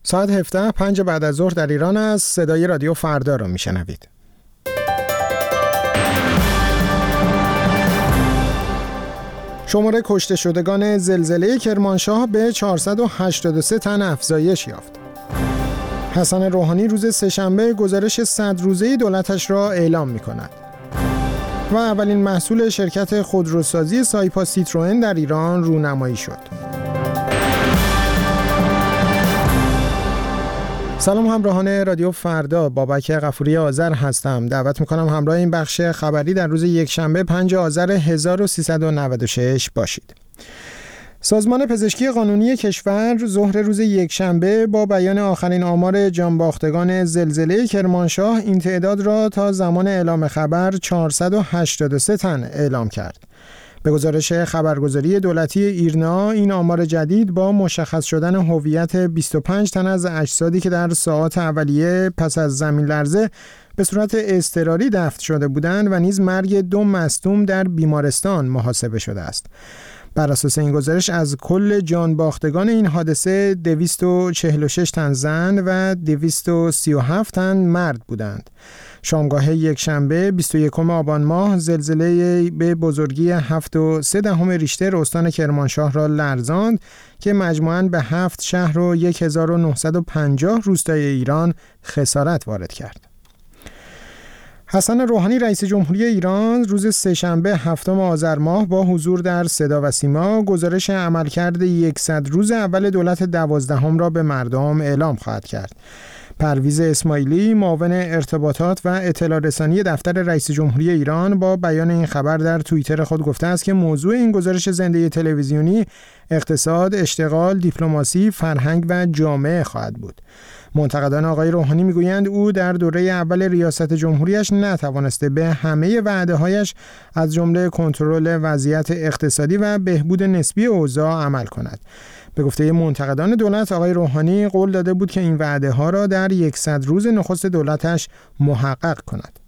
ساعت 17 5 بعد از ظهر در ایران است. صدای رادیو فردا رو میشنوید. شماره کشته شدگان زلزله کرمانشاه به 483 تن افزایش یافت. حسن روحانی روز سه‌شنبه گزارش 100 روزه دولتش را اعلام می‌کند. و اولین محصول شرکت خودروسازی سایپا سیتروئن در ایران رونمایی شد. سلام همراهان رادیو فردا، بابک غفوری آذر هستم. دعوت میکنم همراه این بخش خبری در روز یکشنبه 5 آذر 1396 باشید. سازمان پزشکی قانونی کشور ظهر روز یکشنبه با بیان آخرین آمار جانباختگان زلزله کرمانشاه این تعداد را تا زمان اعلام خبر 483 تن اعلام کرد. به گزارش خبرگزاری دولتی ایرنا، این آمار جدید با مشخص شدن هویت 25 تن از اجسادی که در ساعات اولیه پس از زمین لرزه به صورت اضطراری دفن شده بودند و نیز مرگ 2 مصدوم در بیمارستان محاسبه شده است. بر اساس این گزارش از کل جان باختگان این حادثه 246 تن زن و 237 تن مرد بودند. شامگاه یکشنبه 21 آبان ماه زلزله به بزرگی 7.3 ریشتر استان کرمانشاه را لرزاند که مجموعاً به 7 شهر و 1950 روستای ایران خسارت وارد کرد. حسن روحانی رئیس جمهوری ایران روز سه‌شنبه 7 آذر ماه با حضور در صدا و سیما گزارش عملکرد 100 روز اول دولت 12 را به مردم اعلام خواهد کرد. پرویز اسماعیلی معاون ارتباطات و اطلاع رسانی دفتر رئیس جمهوری ایران با بیان این خبر در توییتر خود گفته است که موضوع این گزارش زنده تلویزیونی اقتصاد، اشتغال، دیپلماسی، فرهنگ و جامعه خواهد بود. منتقدان آقای روحانی میگویند او در دوره اول ریاست جمهوریش نتوانسته به همه وعده‌هایش از جمله کنترل وضعیت اقتصادی و بهبود نسبی اوضاع عمل کند. به گفته منتقدان دولت، آقای روحانی قول داده بود که این وعده‌ها را در 100 روز نخست دولتش محقق کند.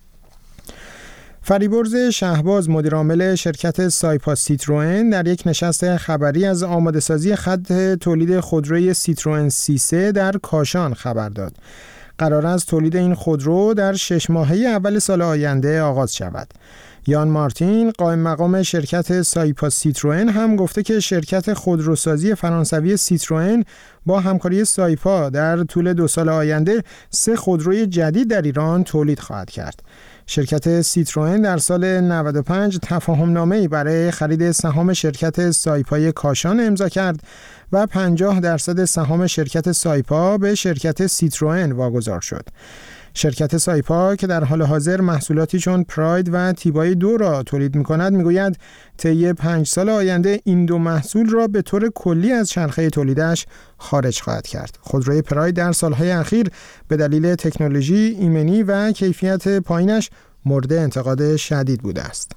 فریبرز شهباز مدیرعامل شرکت سایپا سیتروئن در یک نشست خبری از آماده‌سازی خط تولید خودروی سیتروئن C3 در کاشان خبر داد. قرار است تولید این خودرو در 6 ماهه اول سال آینده آغاز شود. یان مارتین قائم مقام شرکت سایپا سیتروئن هم گفته که شرکت خودروسازی فرانسوی سیتروئن با همکاری سایپا در طول 2 سال آینده 3 خودروی جدید در ایران تولید خواهد کرد. شرکت سیتروئن در سال 95 تفاهم‌نامه‌ای برای خرید سهام شرکت سایپای کاشان امضا کرد و 50% سهام شرکت سایپا به شرکت سیتروئن واگذار شد. شرکت سایپا که در حال حاضر محصولاتی چون پراید و تیبای 2 را تولید می‌کند می‌گوید طی 5 سال آینده این 2 محصول را به طور کلی از چرخه تولیدش خارج خواهد کرد. خودروی پراید در سالهای اخیر به دلیل تکنولوژی ایمنی و کیفیت پایینش مورد انتقاد شدید بوده است.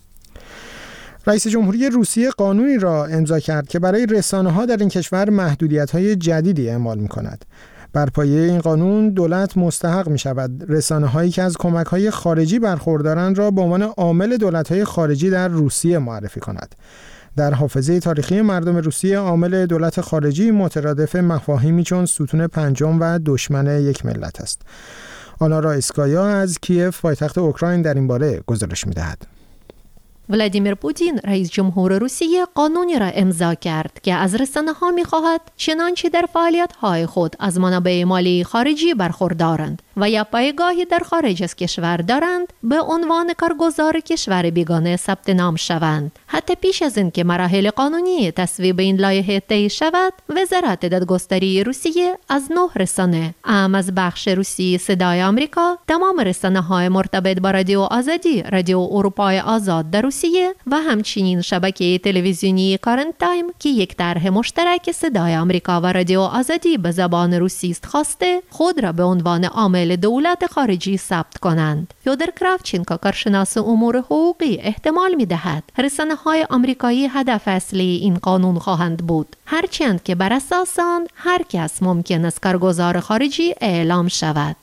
رئیس جمهوری روسیه قانونی را امضا کرد که برای رسانه‌ها در این کشور محدودیت‌های جدیدی اعمال می‌کند. بر پایه این قانون دولت مستحق می شود رسانه‌هایی که از کمک‌های خارجی برخوردارند را به عنوان عامل دولت‌های خارجی در روسیه معرفی کند. در حافظه تاریخی مردم روسیه عامل دولت خارجی مترادف مفاهیمی چون ستون پنجم و دشمن یک ملت است. آنا رایسکایا از کیف پایتخت اوکراین در این باره گزارش می‌دهد. ولادیمیر پوتین رئیس جمهور روسیه قانونی را امضا کرد که از رسانه‌ها می‌خواهد چنانچه در فعالیت‌های خود از منابع مالی خارجی برخوردارند و یا پایگاهی در خارج از کشور دارند به عنوان کارگزار کشور بیگانه ثبت نام شوند. حتی پیش از اینکه مراحل قانونی تصویب این لایحه طی شود، وزارت دادگستری روسیه از 9 رسانه اهم از بخش روسی صدای آمریکا، تمام رسانه‌های مرتبط با رادیو آزادی، رادیو اروپای آزاد در روسیه و همچنین شبکه تلویزیونی کارنت تایم که یک طرح مشترک صدای آمریکا و رادیو آزادی به زبان روسی است خواسته خود را به عنوان عامل دولت خارجی ثبت کنند. یودر کراوچینکو کارشناس امور حقوقی احتمال می‌دهد رسانه‌های آمریکایی هدف اصلی این قانون خواهند بود، هرچند که بر اساس آن هر کس ممکن است کارگزار خارجی اعلام شود.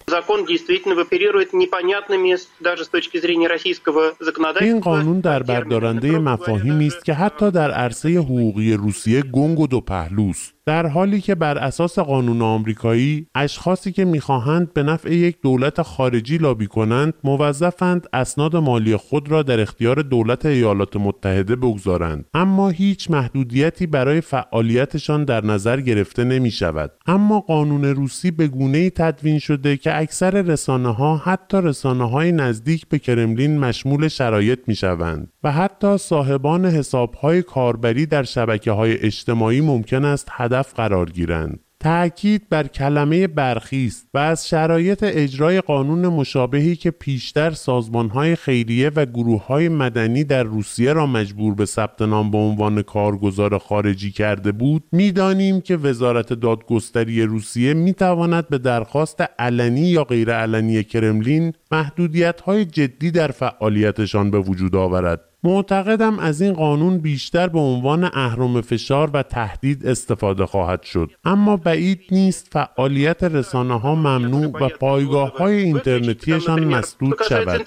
این قانون در بردارنده مفاهیمی است که حتی در عرصه حقوقی روسیه گنگ و دو پهلوست، در حالی که بر اساس قانون آمریکایی اشخاصی که می‌خواهند به نفع یک دولت خارجی لابی کنند موظفند اسناد مالی خود را در اختیار دولت ایالات متحده بگذارند، اما هیچ محدودیتی برای فعالیتشان در نظر گرفته نمی‌شود. اما قانون روسی به گونه‌ای تدوین شده که اکثر رسانه‌ها، حتی رسانه‌های نزدیک به کرملین، مشمول شرایط می‌شوند و حتی صاحبان حساب‌های کاربری در شبکه‌های اجتماعی ممکن است هدف قرار گیرند. تأکید بر کلمه برخی است و از شرایط اجرای قانون مشابهی که پیشتر سازمان‌های خیریه و گروه‌های مدنی در روسیه را مجبور به ثبت نام به عنوان کارگزار خارجی کرده بود، می‌دانیم که وزارت دادگستری روسیه می‌تواند به درخواست علنی یا غیر علنی کرملین محدودیت‌های جدی در فعالیتشان به وجود آورد. معتقدم از این قانون بیشتر به عنوان اهرم فشار و تهدید استفاده خواهد شد، اما بعید نیست فعالیت رسانه‌ها ممنوع و پایگاه‌های اینترنتیشان مسدود شود.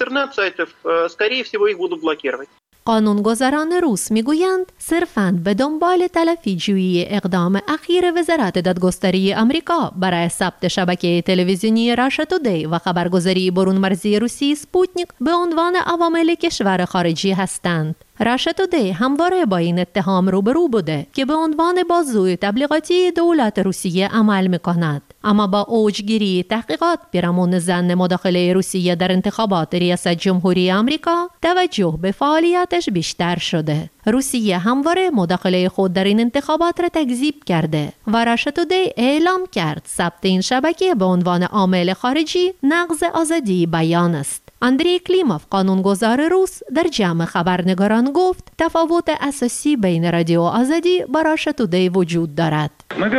قانونگذاران روس میگویند صرفاً به دنبال تلافی‌جویی اقدام اخیر وزارت دادگستری آمریکا برای ثبت شبکه تلویزیونی راشا تودی و خبرگزاری برون مرزی روسی سپوتنیک به عنوان عوامل کشور خارجی هستند. راشا تودی همواره با این اتهام روبرو بوده که به عنوان بازوی تبلیغاتی دولت روسیه عمل می‌کند، اما با اوجگیری تحقیقات پیرامون ضمن مداخله روسیه در انتخابات ریاست جمهوری آمریکا توجه به فعالیتش بیشتر شده. روسیه همواره مداخله خود در این انتخابات را تکذیب کرده و راشا تودی اعلام کرد ثبت این شبکه به عنوان عامل خارجی نقض آزادی بیان است. اندری کلیموف قانونگذار روس در جمع خبرنگاران گفت تفاوت اساسی بین رادیو آزادی و راشا تودی وجود دارد.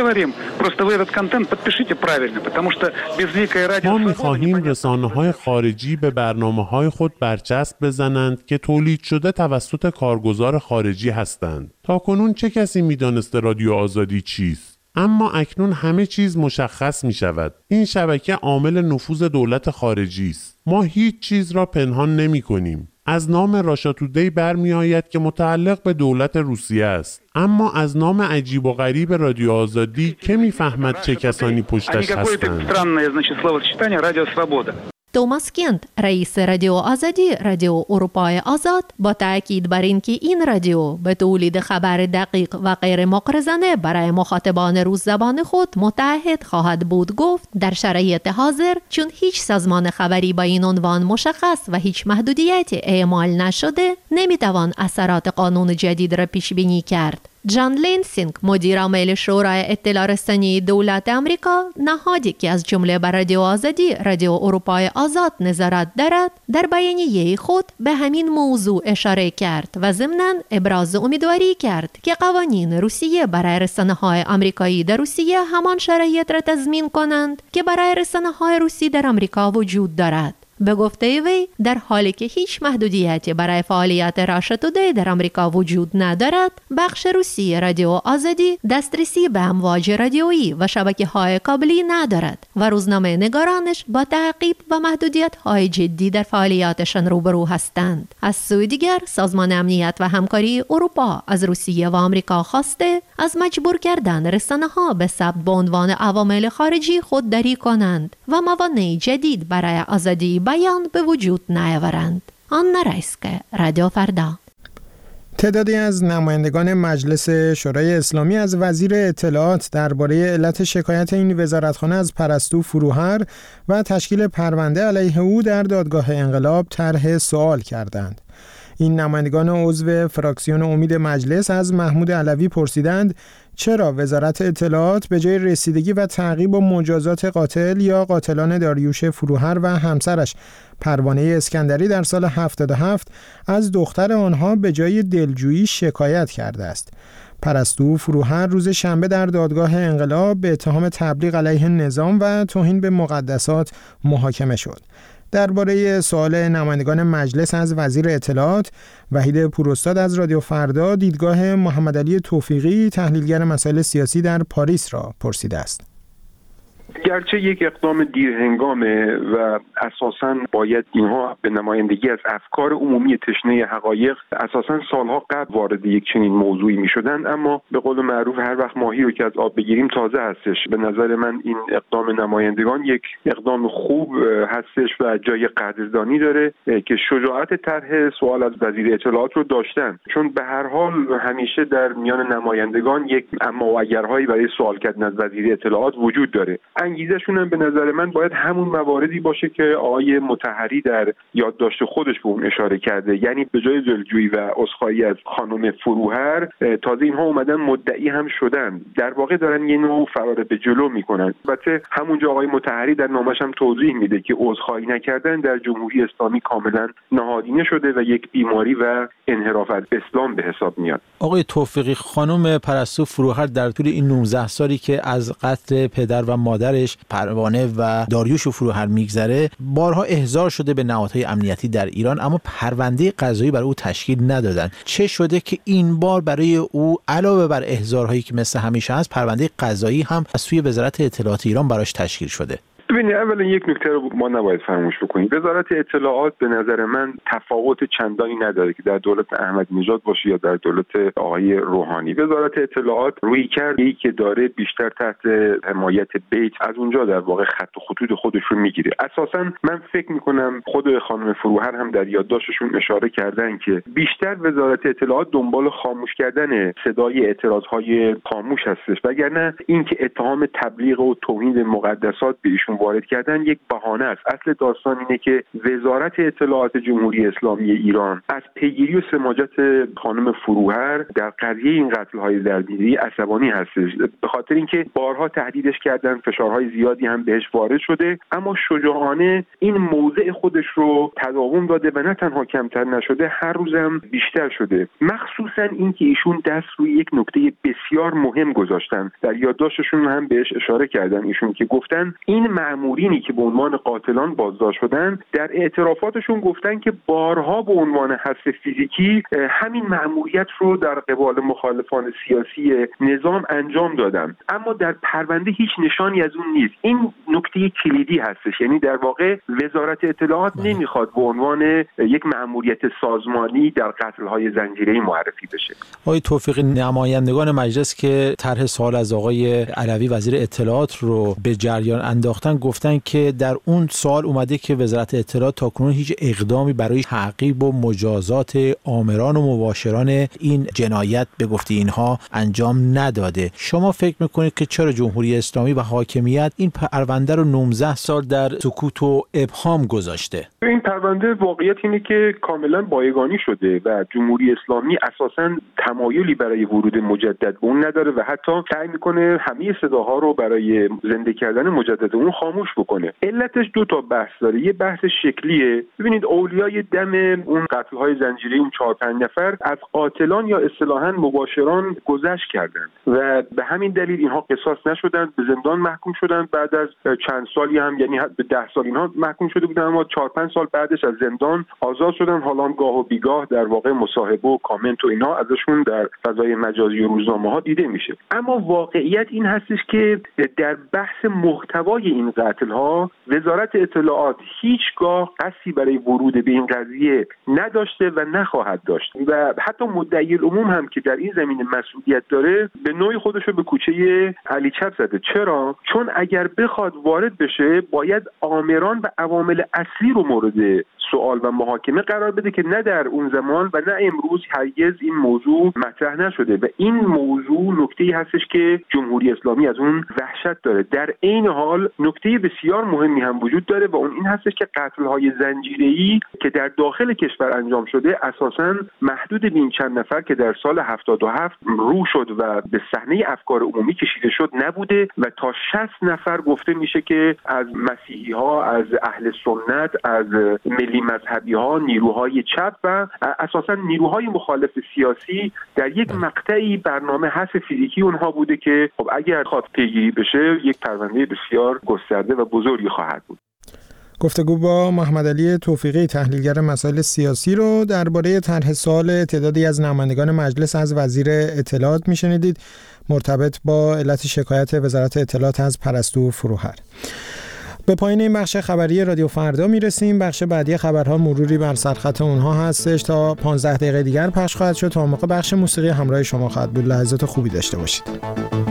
ما می‌خواهیم رسانه‌های خارجی به برنامه‌های خود برچسب بزنند که تولید شده توسط کارگزار خارجی هستند. تاکنون چه کسی می‌دانسته رادیو آزادی چیست؟ اما اکنون همه چیز مشخص می شود. این شبکه عامل نفوذ دولت خارجی است. ما هیچ چیز را پنهان نمی کنیم. از نام راشا تودی برمی آید که متعلق به دولت روسیه است، اما از نام عجیب و غریب رادیو آزادی که می فهمد چه کسانی پشتش هستند؟ توماس کینت، رئیس رادیو آزادی، رادیو اروپای آزاد، با تأکید بر اینکه این رادیو به تولید خبر دقیق و غیر مغرضانه برای مخاطبان روس زبان خود متعهد خواهد بود گفت در شرایط حاضر چون هیچ سازمان خبری با این عنوان مشخص و هیچ محدودیتی اعمال نشده نمیتوان اثرات قانون جدید را پیش بینی کرد. جان لینسینگ، مدیر عامل شورای اطلاع رسانی دولت آمریکا، نهادی که از جمله بر رادیو آزادی، رادیو اروپای آزاد نظارت دارد، در بیانیه خود به همین موضوع اشاره کرد و ضمناً ابراز امیدواری کرد که قوانین روسیه برای رسانه‌های آمریکایی در روسیه همان شرایط را تضمین کنند که برای رسانه‌های روسی در آمریکا وجود دارد. به گفته وی در حالی که هیچ محدودیتی برای فعالیت راشا تودی در آمریکا وجود ندارد، بخش روسی رادیو آزادی دسترسی به امواج رادیویی و شبکه‌های کابلی ندارد و روزنامه نگارانش با تعقیب و محدودیت‌های جدی در فعالیتشان روبرو هستند. از سوی دیگر سازمان امنیت و همکاری اروپا از روسیه و آمریکا خواسته از مجبور کردن رسانه‌ها به ثبت به عنوان عوامل خارجی خودداری کنند و موانع جدید برای آزادی بیان به وجود نیاورند. آنا رایسکه، رادیو فردا. تعدادی از نمایندگان مجلس شورای اسلامی از وزیر اطلاعات درباره علت شکایت این وزارتخانه از پرستو فروهر و تشکیل پرونده علیه او در دادگاه انقلاب طرح سوال کردند. این نمایندگان عضو فراکسیون امید مجلس از محمود علوی پرسیدند چرا وزارت اطلاعات به جای رسیدگی و تعقیب و مجازات قاتل یا قاتلان داریوش فروهر و همسرش پروانه اسکندری در سال 77 از دختر آنها به جای دلجویی شکایت کرده است. پرستو فروهر روز شنبه در دادگاه انقلاب به اتهام تبلیغ علیه نظام و توهین به مقدسات محاکمه شد. درباره سوال نمایندگان مجلس از وزیر اطلاعات، وحید پوراستاد از رادیو فردا دیدگاه محمد علی توفیقی تحلیلگر مسائل سیاسی در پاریس را پرسیده است. گرچه یک اقدام دیرهنگامه و اساساً باید اینها به نمایندگی از افکار عمومی تشنه حقایق اساساً سالها قبل وارد یک چنین موضوعی می‌شدند، اما به قول معروف هر وقت ماهی رو که از آب بگیریم تازه هستش. به نظر من این اقدام نمایندگان یک اقدام خوب هستش و جای قدردانی داره که شجاعت طرح سوال از وزیر اطلاعات رو داشتن، چون به هر حال همیشه در میان نمایندگان یک اما و اگرهایی برای سوال کردن از وزیر اطلاعات وجود داره. انگیزشون هم به نظر من باید همون مواردی باشه که آقای مطهری در یادداشت خودش به اون اشاره کرده، یعنی به جای دلجویی و عذرخواهی از خانم فروهر تازه اینها اومدن مدعی هم شدن، در واقع دارن یه نوع فرار به جلو میکنن. البته همونجا آقای مطهری در نامش هم توضیح میده که عذرخواهی نکردن در جمهوری اسلامی کاملا نهادینه شده و یک بیماری و انحراف از اسلام به حساب میاد. آقای توفیقی، خانم پرستو فروهر در طول این 19 سالی که از قتل پدر و مادرش پروانه و داریوش فروهر میگذره بارها احضار شده به نهادهای امنیتی در ایران، اما پرونده قضایی برای او تشکیل ندادن. چه شده که این بار برای او علاوه بر احضارهایی که مثل همیشه هست پرونده قضایی هم از سوی وزارت اطلاعات ایران براش تشکیل شده؟ ببینید، اولا یک نکته رو ما نباید فراموش بکنیم. وزارت اطلاعات به نظر من تفاوت چندانی نداره که در دولت احمدی نژاد باشه یا در دولت آقای روحانی. وزارت اطلاعات رویکردی که داره بیشتر تحت حمایت بیت از اونجا در واقع خط و خطوط خودش رو میگیره. اساسا من فکر میکنم خود خانم فروهر هم در یادداشتشون اشاره کردن که بیشتر وزارت اطلاعات دنبال خاموش کردن صدای اعتراضهای خاموش هستش، وگرنه اینکه اتهام تبلیغ و توهین مقدسات به ایشون وارد کردن یک بهانه است. اصل داستان اینه که وزارت اطلاعات جمهوری اسلامی ایران از پیگیری و سماجت خانم فروهر در قضیه این قتل‌های زنجیره‌ای عصبانی هستش، به خاطر اینکه بارها تهدیدش کردن، فشارهای زیادی هم بهش وارد شده، اما شجاعانه این موضع خودش رو تداوم داده و نه تنها کمتر نشده، هر روزم بیشتر شده. مخصوصا اینکه ایشون دست روی یک نکته بسیار مهم گذاشتن، در یادداشتشون هم بهش اشاره کردن ایشون که گفتن این مأمورینی که به عنوان قاتلان بازداشت شدن در اعترافاتشون گفتن که بارها به عنوان حذف فیزیکی همین مأموریت رو در قبال مخالفان سیاسی نظام انجام دادن، اما در پرونده هیچ نشانی از اون نیست. این نکته کلیدی هستش، یعنی در واقع وزارت اطلاعات نمیخواد به عنوان یک مأموریت سازمانی در قتل‌های زنجیره‌ای معرفی بشه. آقای توفیقی، نمایندگان مجلس که طرح سوال از آقای علوی وزیر اطلاعات رو به جریان انداختن گفتن که در اون سوال اومده که وزارت اطلاعات تاکنون هیچ اقدامی برای تعقیب و مجازات آمران و مباشران این جنایت به گفته اینها انجام نداده. شما فکر میکنید که چرا جمهوری اسلامی و حاکمیت این پرونده رو 19 سال در سکوت و ابهام گذاشته؟ این پرونده واقعیت اینه که کاملا بایگانی شده و جمهوری اسلامی اساساً تمایلی برای ورود مجدد به اون نداره و حتی سعی میکنه همه صداها رو برای زنده کردن مجدد اون خاموش بکنه. علتش دو تا بحث داره. یه بحث شکلیه. ببینید، اولیای دم اون قتل‌های زنجیره‌ای اون 4-5 نفر از قاتلان یا اصطلاحاً مباشران گذشت کردن و به همین دلیل اینها قصاص نشدن، به زندان محکوم شدن. بعد از چند سالی هم، یعنی به 10 سال اینها محکوم شده بودن، اما 4-5 سال بعدش از زندان آزاد شدن. حالا هم گاه و بیگاه در واقع مصاحبه و کامنت و اینا ازشون در فضای مجازی و روزنامه‌ها دیده میشه. اما واقعیت این هستش که در بحث محتوای این قتل‌ها وزارت اطلاعات هیچگاه قصدی برای ورود به این قضیه نداشته و نخواهد داشت و حتی مدعی العموم هم که در این زمینه مسئولیت داره به نوعی خودش رو به کوچه علی چپ زده. چرا؟ چون اگر بخواد وارد بشه باید آمران و عوامل اصلی رو مورد سوال و محاکمه قرار بده که نه در اون زمان و نه امروز هرگز این موضوع مطرح نشده و این موضوع نکته‌ای هستش که جمهوری اسلامی از اون وحشت داره. در عین حال نکته بسیار مهمی هم وجود داره و اون این هستش که قتل‌های زنجیره‌ای که در داخل کشور انجام شده اساساً محدود به این چند نفر که در سال 77 رو شد و به صحنه افکار عمومی کشیده شد نبوده و تا 60 نفر گفته میشه که از مسیحی‌ها، از اهل سنت، از ملی مذهبی‌ها، نیروهای چپ و اساساً نیروهای مخالف سیاسی در یک مقطعی برنامه حذف فیزیکی اونها بوده که خب اگر خواهد پیگیری بشه یک پرونده بسیار گسترده و بزرگی خواهد بود. گفتگو با محمد علی توفیقی، تحلیلگر مسائل سیاسی رو درباره طرح سوال تعدادی از نمایندگان مجلس از وزیر اطلاعات میشنیدید. مرتبط با علت شکایت وزارت اطلاعات از پرستو فروهر. به پایین این بخش خبری رادیو فردا میرسیم. بخش بعدی خبرها مروری بر سرخط اونها هستش. تا 15 دقیقه دیگر پخش خواهد شد. تا موقع بخش موسیقی همراه شما خواهد بود. لحظات خوبی داشته باشید.